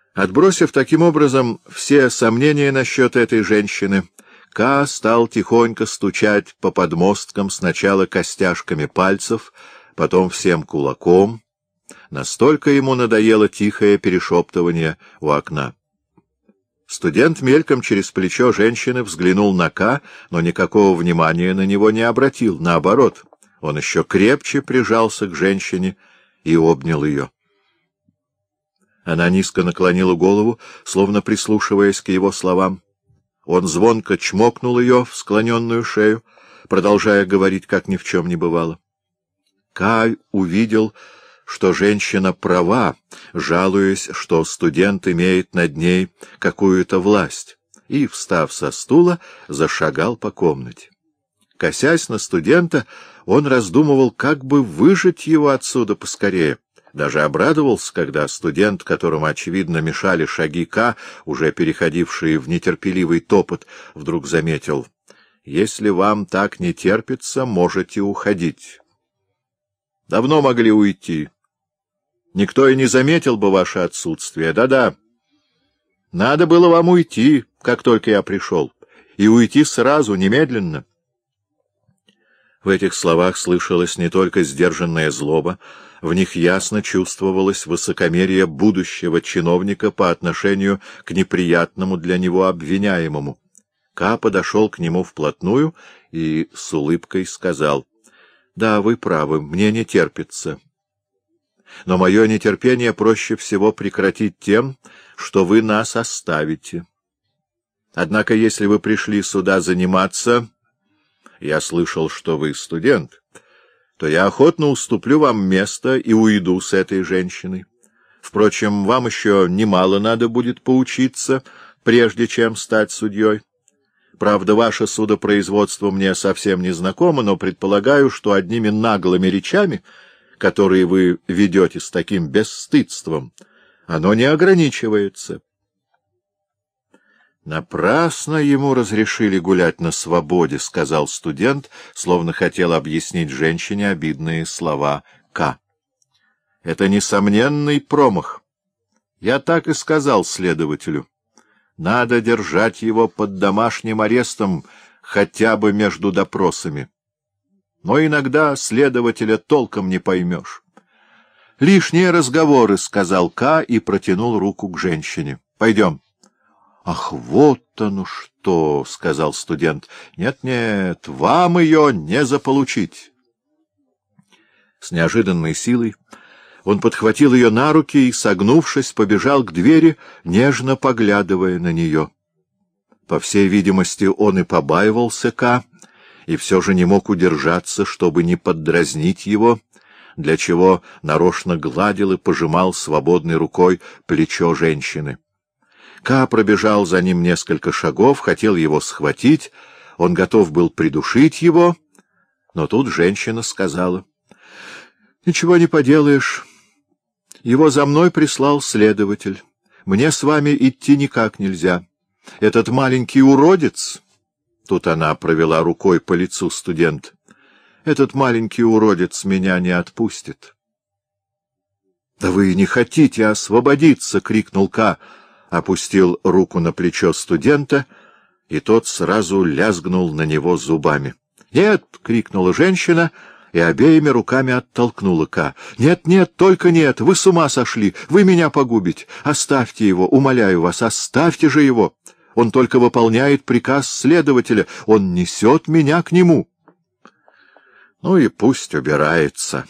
Отбросив таким образом все сомнения насчет этой женщины, Ка стал тихонько стучать по подмосткам сначала костяшками пальцев, потом всем кулаком. Настолько ему надоело тихое перешептывание у окна. Студент мельком через плечо женщины взглянул на Ка, но никакого внимания на него не обратил. Наоборот, он еще крепче прижался к женщине и обнял ее. Она низко наклонила голову, словно прислушиваясь к его словам. Он звонко чмокнул ее в склоненную шею, продолжая говорить, как ни в чем не бывало. Кай увидел, что женщина права, жалуясь, что студент имеет над ней какую-то власть, и, встав со стула, зашагал по комнате. Косясь на студента, он раздумывал, как бы выжить его отсюда поскорее. Даже обрадовался, когда студент, которому, очевидно, мешали шаги Ка, уже переходившие в нетерпеливый топот, вдруг заметил: «Если вам так не терпится, можете уходить. Давно могли уйти. Никто и не заметил бы ваше отсутствие. Да-да. Надо было вам уйти, как только я пришел, и уйти сразу, немедленно». В этих словах слышалась не только сдержанная злоба, в них ясно чувствовалось высокомерие будущего чиновника по отношению к неприятному для него обвиняемому. Ка подошел к нему вплотную и с улыбкой сказал: «Да, вы правы, мне не терпится. Но мое нетерпение проще всего прекратить тем, что вы нас оставите. Однако, если вы пришли сюда заниматься, я слышал, что вы студент, то я охотно уступлю вам место и уйду с этой женщиной. Впрочем, вам еще немало надо будет поучиться, прежде чем стать судьей. Правда, ваше судопроизводство мне совсем не знакомо, но предполагаю, что одними наглыми речами, которые вы ведете с таким бесстыдством, оно не ограничивается». «Напрасно ему разрешили гулять на свободе», — сказал студент, словно хотел объяснить женщине обидные слова Ка. «Это несомненный промах. Я так и сказал следователю. Надо держать его под домашним арестом хотя бы между допросами. Но иногда следователя толком не поймешь». «Лишние разговоры», — сказал Ка и протянул руку к женщине. «Пойдем». «Ах, вот оно что!» — сказал студент. «Нет-нет, вам ее не заполучить». С неожиданной силой он подхватил ее на руки и, согнувшись, побежал к двери, нежно поглядывая на нее. По всей видимости, он и побаивался Ка, и все же не мог удержаться, чтобы не поддразнить его, для чего нарочно гладил и пожимал свободной рукой плечо женщины. Ка пробежал за ним несколько шагов, хотел его схватить, он готов был придушить его, но тут женщина сказала: «Ничего не поделаешь. Его за мной прислал следователь. Мне с вами идти никак нельзя. Этот маленький уродец...» Тут она провела рукой по лицу студента. «Этот маленький уродец меня не отпустит». «Да вы не хотите освободиться!» — крикнул Ка, опустил руку на плечо студента, и тот сразу лязгнул на него зубами. «Нет!» — крикнула женщина и обеими руками оттолкнула Ка. «Нет, нет, только нет! Вы с ума сошли! Вы меня погубите! Оставьте его! Умоляю вас, оставьте же его! Он только выполняет приказ следователя! Он несет меня к нему!» «Ну и пусть убирается!»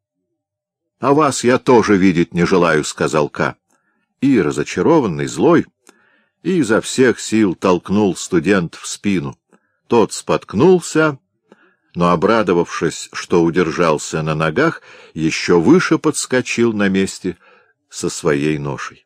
«А вас я тоже видеть не желаю!» — сказал Ка. И, разочарованный, злой, и изо всех сил толкнул студент в спину. Тот споткнулся, но, обрадовавшись, что удержался на ногах, еще выше подскочил на месте со своей ношей.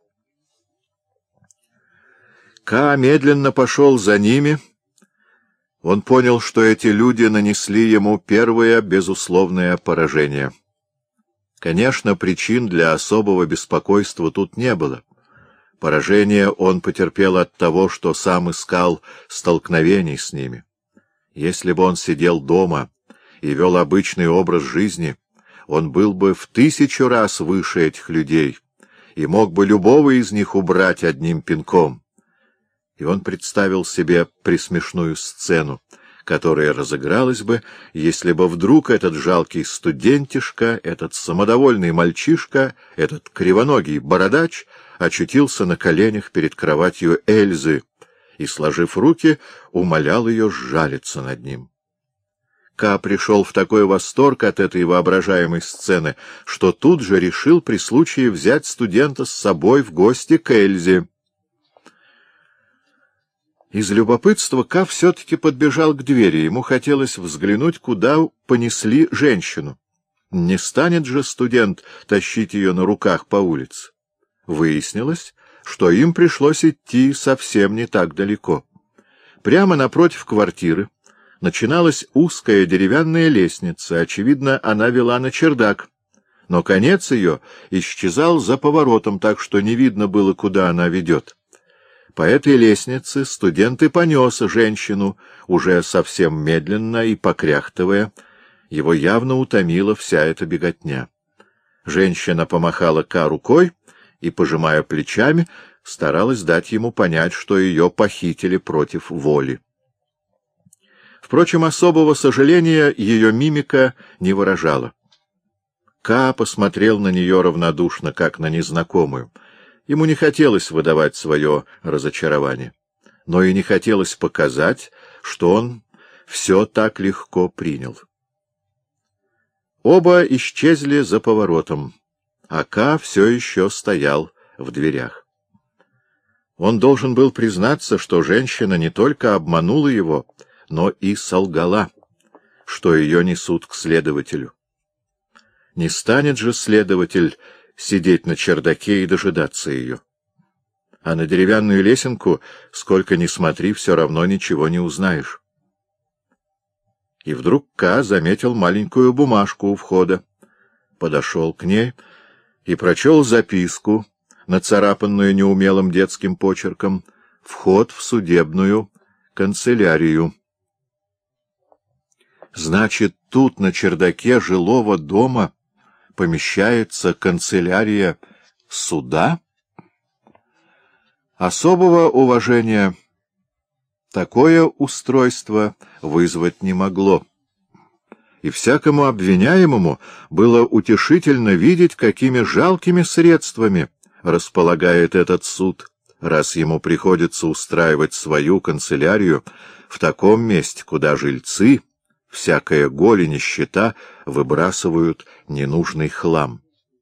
Ка медленно пошел за ними. Он понял, что эти люди нанесли ему первое безусловное поражение. Конечно, причин для особого беспокойства тут не было. Поражение он потерпел от того, что сам искал столкновений с ними. Если бы он сидел дома и вел обычный образ жизни, он был бы в 1000 раз выше этих людей и мог бы любого из них убрать одним пинком. И он представил себе пресмешную сцену, которая разыгралась бы, если бы вдруг этот жалкий студентишка, этот самодовольный мальчишка, этот кривоногий бородач очутился на коленях перед кроватью Эльзы и, сложив руки, умолял ее сжалиться над ним. Ка пришел в такой восторг от этой воображаемой сцены, что тут же решил при случае взять студента с собой в гости к Эльзе. Из любопытства Ка все-таки подбежал к двери. Ему хотелось взглянуть, куда понесли женщину. Не станет же студент тащить ее на руках по улице. Выяснилось, что им пришлось идти совсем не так далеко. Прямо напротив квартиры начиналась узкая деревянная лестница. Очевидно, она вела на чердак. Но конец ее исчезал за поворотом, так что не видно было, куда она ведет. По этой лестнице студент и понес женщину, уже совсем медленно и покряхтывая. Его явно утомила вся эта беготня. Женщина помахала Ка рукой и, пожимая плечами, старалась дать ему понять, что ее похитили против воли. Впрочем, особого сожаления ее мимика не выражала. Ка посмотрел на нее равнодушно, как на незнакомую. Ему не хотелось выдавать свое разочарование, но и не хотелось показать, что он все так легко принял. Оба исчезли за поворотом, а Ка все еще стоял в дверях. Он должен был признаться, что женщина не только обманула его, но и солгала, что ее несут к следователю. Не станет же следователь сидеть на чердаке и дожидаться ее. А на деревянную лесенку, сколько ни смотри, все равно ничего не узнаешь. И вдруг Ка заметил маленькую бумажку у входа, подошел к ней и прочел записку, нацарапанную неумелым детским почерком: «Вход в судебную канцелярию». Значит, тут, на чердаке жилого дома, помещается канцелярия суда? Особого уважения такое устройство вызвать не могло. И всякому обвиняемому было утешительно видеть, какими жалкими средствами располагает этот суд, раз ему приходится устраивать свою канцелярию в таком месте, куда жильцы, всякая голь и нищета, выбрасывают ненужный хлам.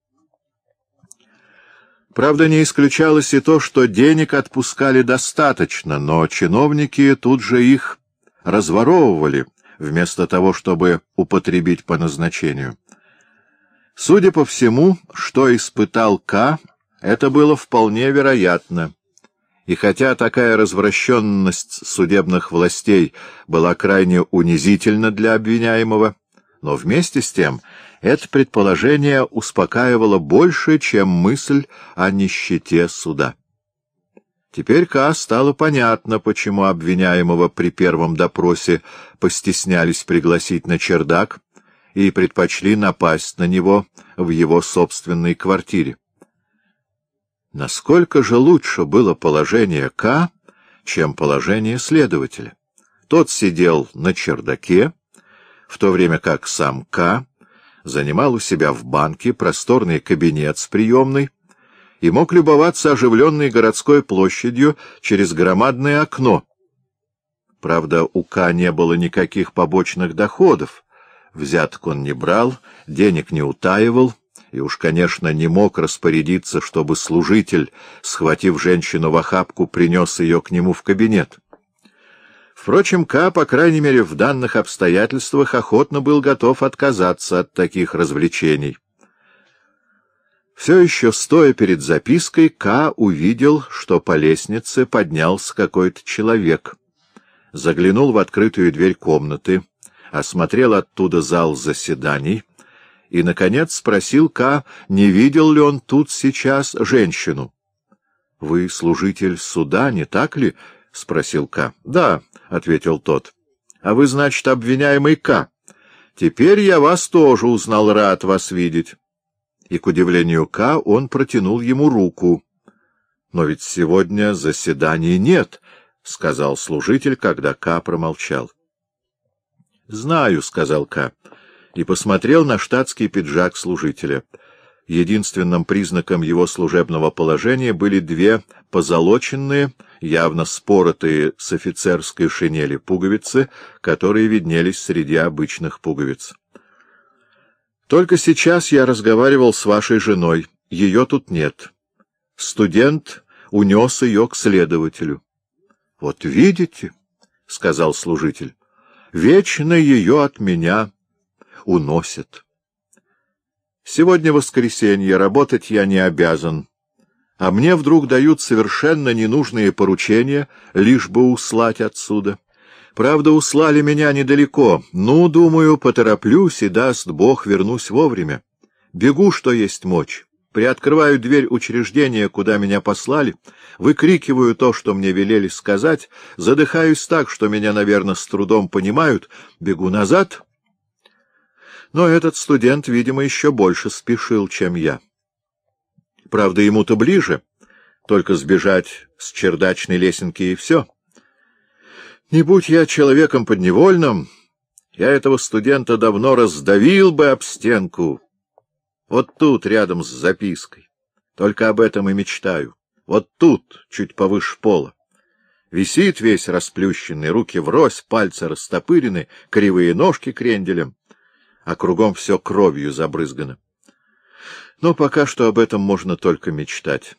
Правда, не исключалось и то, что денег отпускали достаточно, но чиновники тут же их разворовывали, вместо того, чтобы употребить по назначению. Судя по всему, что испытал Ка, это было вполне вероятно. И хотя такая развращенность судебных властей была крайне унизительна для обвиняемого, но вместе с тем это предположение успокаивало больше, чем мысль о нищете суда. Теперь Ка стало понятно, почему обвиняемого при первом допросе постеснялись пригласить на чердак и предпочли напасть на него в его собственной квартире. Насколько же лучше было положение Ка, чем положение следователя? Тот сидел на чердаке, в то время как сам Ка занимал у себя в банке просторный кабинет с приемной и мог любоваться оживленной городской площадью через громадное окно. Правда, у Ка не было никаких побочных доходов, взяток он не брал, денег не утаивал, и уж, конечно, не мог распорядиться, чтобы служитель, схватив женщину в охапку, принес ее к нему в кабинет. Впрочем, Ка, по крайней мере, в данных обстоятельствах охотно был готов отказаться от таких развлечений. Все еще стоя перед запиской, Ка увидел, что по лестнице поднялся какой-то человек. Заглянул в открытую дверь комнаты, осмотрел оттуда зал заседаний и, наконец, спросил Ка, не видел ли он тут сейчас женщину. — Вы служитель суда, не так ли? — спросил Ка. — Да, — ответил тот. — А вы, значит, обвиняемый Ка. Теперь я вас тоже узнал, рад вас видеть. и, к удивлению К, он протянул ему руку. — Но ведь сегодня заседаний нет, — сказал служитель, когда К промолчал. — Знаю, — сказал К, и посмотрел на штатский пиджак служителя. Единственным признаком его служебного положения были две позолоченные, явно споротые с офицерской шинели пуговицы, которые виднелись среди обычных пуговиц. — Только сейчас я разговаривал с вашей женой. Ее тут нет. Студент унес ее к следователю. — Вот видите, — сказал служитель, — вечно ее от меня уносят. Сегодня воскресенье, работать я не обязан, а мне вдруг дают совершенно ненужные поручения, лишь бы услать отсюда. Правда, услали меня недалеко. Ну, думаю, потороплюсь, и, даст Бог, вернусь вовремя. Бегу, что есть мочь. Приоткрываю дверь учреждения, куда меня послали, выкрикиваю то, что мне велели сказать, задыхаюсь так, что меня, наверное, с трудом понимают, бегу назад. Но этот студент, видимо, еще больше спешил, чем я. Правда, ему-то ближе, только сбежать с чердачной лесенки и все. Не будь я человеком подневольным, я этого студента давно раздавил бы об стенку. Вот тут, рядом с запиской. Только об этом и мечтаю. Вот тут, чуть повыше пола. Висит весь расплющенный, руки врозь, пальцы растопырены, кривые ножки кренделем, а кругом все кровью забрызгано. Но пока что об этом можно только мечтать.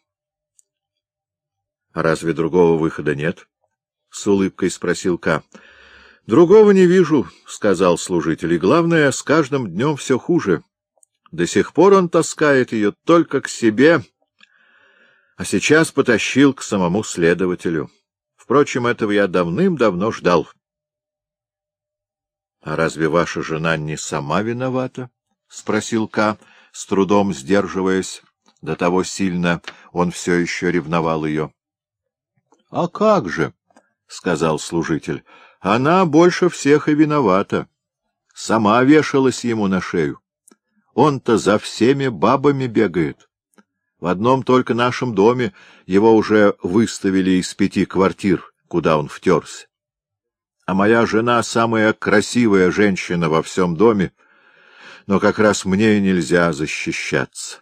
— А разве другого выхода нет? — с улыбкой спросил К. — Другого не вижу, — сказал служитель, — и главное, с каждым днем все хуже. До сих пор он таскает ее только к себе, а сейчас потащил к самому следователю. Впрочем, этого я давным-давно ждал. — А разве ваша жена не сама виновата? — спросил К, с трудом сдерживаясь. До того сильно он все еще ревновал ее. — А как же? — сказал служитель. — Она больше всех и виновата. Сама вешалась ему на шею. Он-то за всеми бабами бегает. В одном только нашем доме его уже выставили из 5 квартир, куда он втерся. А моя жена — самая красивая женщина во всем доме, но как раз мне и нельзя защищаться.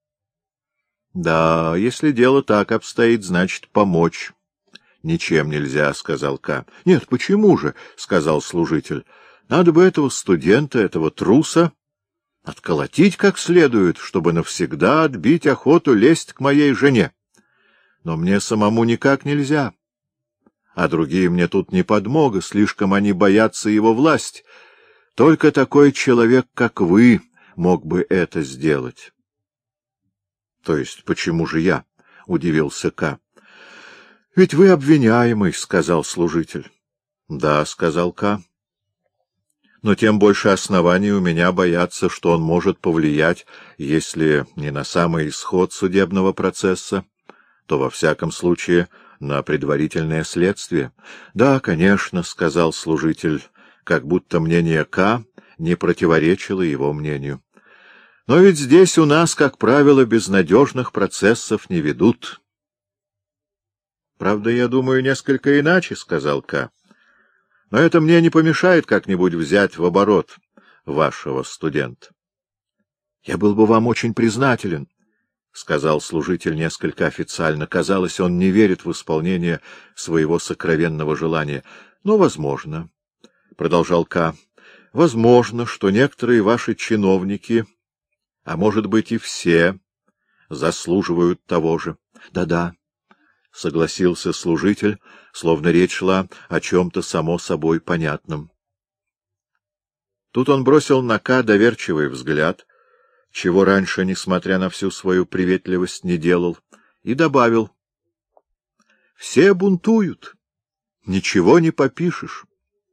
Да, если дело так обстоит, значит, помочь ничем нельзя, — сказал К. — Нет, почему же, — сказал служитель, — надо бы этого студента, этого труса отколотить как следует, чтобы навсегда отбить охоту лезть к моей жене. Но мне самому никак нельзя. А другие мне тут не подмога, слишком они боятся его власти. Только такой человек, как вы, мог бы это сделать. — То есть почему же я? — удивился К. — Ведь вы обвиняемый, — сказал служитель. — Да, — сказал К. Но тем больше оснований у меня бояться, что он может повлиять, если не на самый исход судебного процесса, то, во всяком случае, на предварительное следствие. — Да, конечно, — сказал служитель, как будто мнение К не противоречило его мнению. — Но ведь здесь у нас, как правило, безнадежных процессов не ведут. — Правда, я думаю несколько иначе, — сказал К. Но это мне не помешает как-нибудь взять в оборот вашего студента. — Я был бы вам очень признателен, — сказал служитель несколько официально. Казалось, он не верит в исполнение своего сокровенного желания. — Но возможно, — продолжал К., — возможно, что некоторые ваши чиновники, а может быть и все, заслуживают того же. Да-да. — согласился служитель, словно речь шла о чем-то само собой понятном. Тут он бросил на К доверчивый взгляд, чего раньше, несмотря на всю свою приветливость, не делал, и добавил: — Все бунтуют, ничего не попишешь.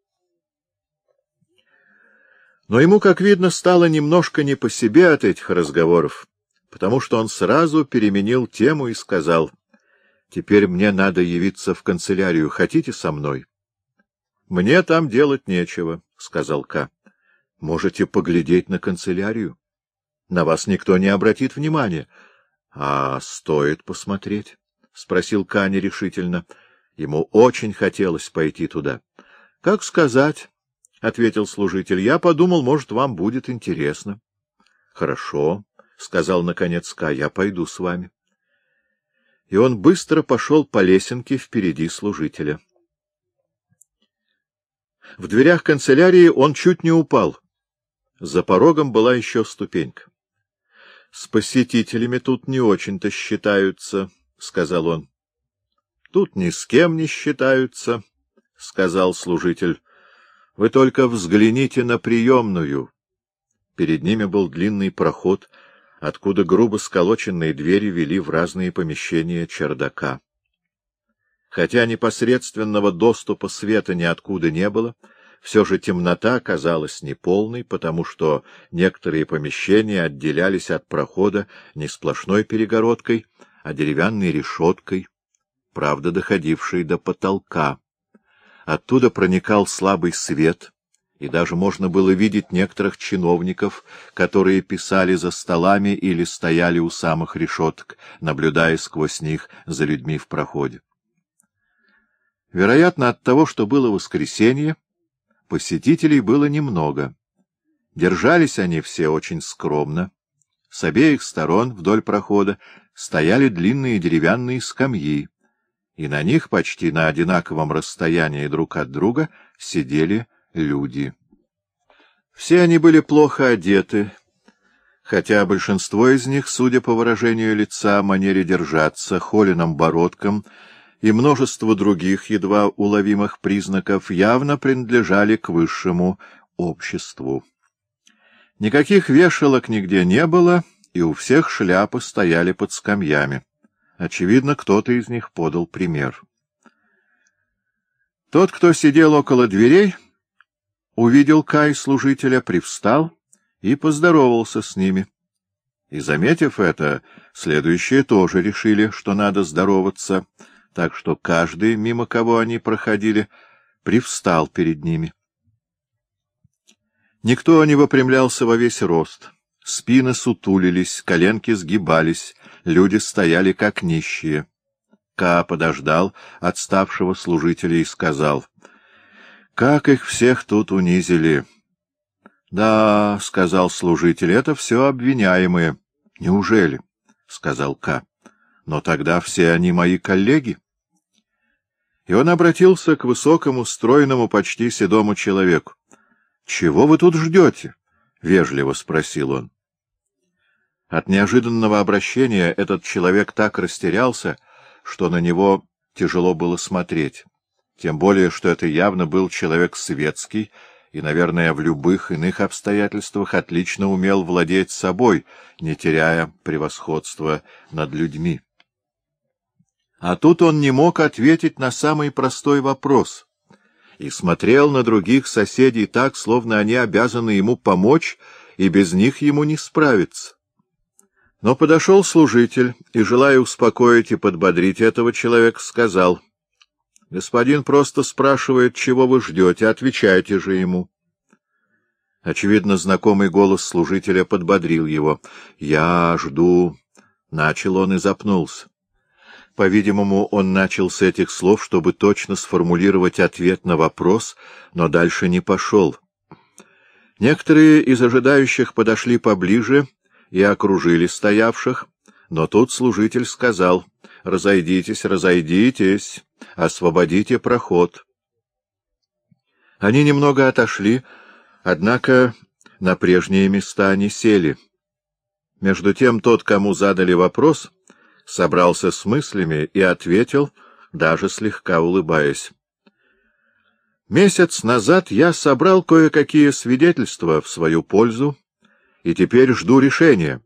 Но ему, как видно, стало немножко не по себе от этих разговоров, потому что он сразу переменил тему и сказал: — Теперь мне надо явиться в канцелярию. Хотите со мной? — Мне там делать нечего, — сказал К. — Можете поглядеть на канцелярию? — на вас никто не обратит внимания. — А стоит посмотреть? — спросил Ка нерешительно. Ему очень хотелось пойти туда. — Как сказать, — ответил служитель. — Я подумал, может, вам будет интересно. — Хорошо, — сказал наконец Ка, — я пойду с вами. И он быстро пошел по лесенке впереди служителя. В дверях канцелярии он чуть не упал. За порогом была еще ступенька. — С посетителями тут не очень-то считаются, — сказал он. — Тут ни с кем не считаются, — сказал служитель. — Вы только взгляните на приемную. Перед ними был длинный проход, откуда грубо сколоченные двери вели в разные помещения чердака. Хотя непосредственного доступа света ниоткуда не было, все же темнота казалась неполной, потому что некоторые помещения отделялись от прохода не сплошной перегородкой, а деревянной решеткой, правда, доходившей до потолка. Оттуда проникал слабый свет, и даже можно было видеть некоторых чиновников, которые писали за столами или стояли у самых решеток, наблюдая сквозь них за людьми в проходе. Вероятно, от того, что было воскресенье, посетителей было немного. Держались они все очень скромно. С обеих сторон вдоль прохода стояли длинные деревянные скамьи, и на них почти на одинаковом расстоянии друг от друга сидели люди. Все они были плохо одеты, хотя большинство из них, судя по выражению лица, манере держаться, холеным бородкам и множеству других едва уловимых признаков, явно принадлежали к высшему обществу. Никаких вешалок нигде не было, и у всех шляпы стояли под скамьями. Очевидно, кто-то из них подал пример. Тот, кто сидел около дверей, увидел Кай служителя, привстал и поздоровался с ними. И, заметив это, следующие тоже решили, что надо здороваться, так что каждый, мимо кого они проходили, привстал перед ними. Никто не выпрямлялся во весь рост. Спины сутулились, коленки сгибались, люди стояли как нищие. Ка подождал отставшего служителя и сказал: — Как их всех тут унизили! — Да, — сказал служитель, — это все обвиняемые. — Неужели? — сказал Ка. — Но тогда все они мои коллеги. И он обратился к высокому, стройному, почти седому человеку. — Чего вы тут ждете? — вежливо спросил он. От неожиданного обращения этот человек так растерялся, что на него тяжело было смотреть. Тем более, что это явно был человек светский и, наверное, в любых иных обстоятельствах отлично умел владеть собой, не теряя превосходства над людьми. А тут он не мог ответить на самый простой вопрос и смотрел на других соседей так, словно они обязаны ему помочь, и без них ему не справиться. Но подошел служитель и, желая успокоить и подбодрить этого человека, сказал: — Господин просто спрашивает, чего вы ждете, отвечайте же ему. Очевидно, знакомый голос служителя подбодрил его. — Я жду... — начал он и запнулся. По-видимому, он начал с этих слов, чтобы точно сформулировать ответ на вопрос, но дальше не пошел. Некоторые из ожидающих подошли поближе и окружили стоявших, но тут служитель сказал: — Разойдитесь, разойдитесь, освободите проход. Они немного отошли, однако на прежние места не сели. Между тем тот, кому задали вопрос, собрался с мыслями и ответил, даже слегка улыбаясь: — Месяц назад я собрал кое-какие свидетельства в свою пользу, и теперь жду решения.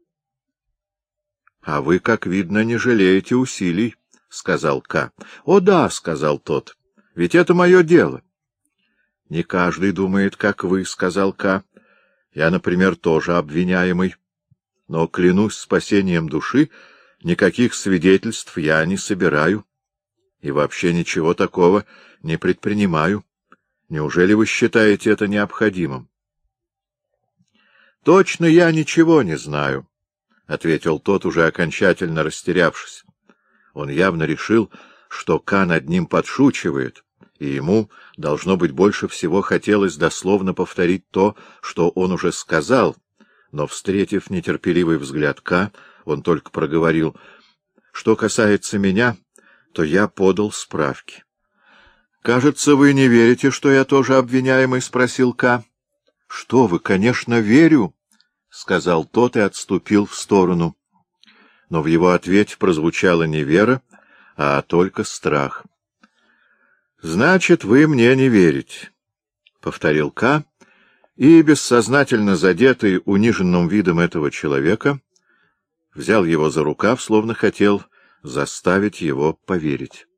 — А вы, как видно, не жалеете усилий, — сказал Ка. — О да, — сказал тот, — ведь это мое дело. — Не каждый думает, как вы, — сказал Ка. — Я, например, тоже обвиняемый. Но, клянусь спасением души, никаких свидетельств я не собираю. И вообще ничего такого не предпринимаю. Неужели вы считаете это необходимым? Точно я ничего не знаю, — ответил тот, уже окончательно растерявшись. Он явно решил, что Ка над ним подшучивает, и ему, должно быть, больше всего хотелось дословно повторить то, что он уже сказал, но, встретив нетерпеливый взгляд Ка, он только проговорил: «Что касается меня, то я подал справки». «Кажется, вы не верите, что я тоже обвиняемый?» — спросил Ка. «Что вы, конечно, верю», — сказал тот и отступил в сторону. Но в его ответе прозвучала не вера, а только страх. «Значит, вы мне не верите», — повторил Ка, и, бессознательно задетый униженным видом этого человека, взял его за рукав, словно хотел заставить его поверить.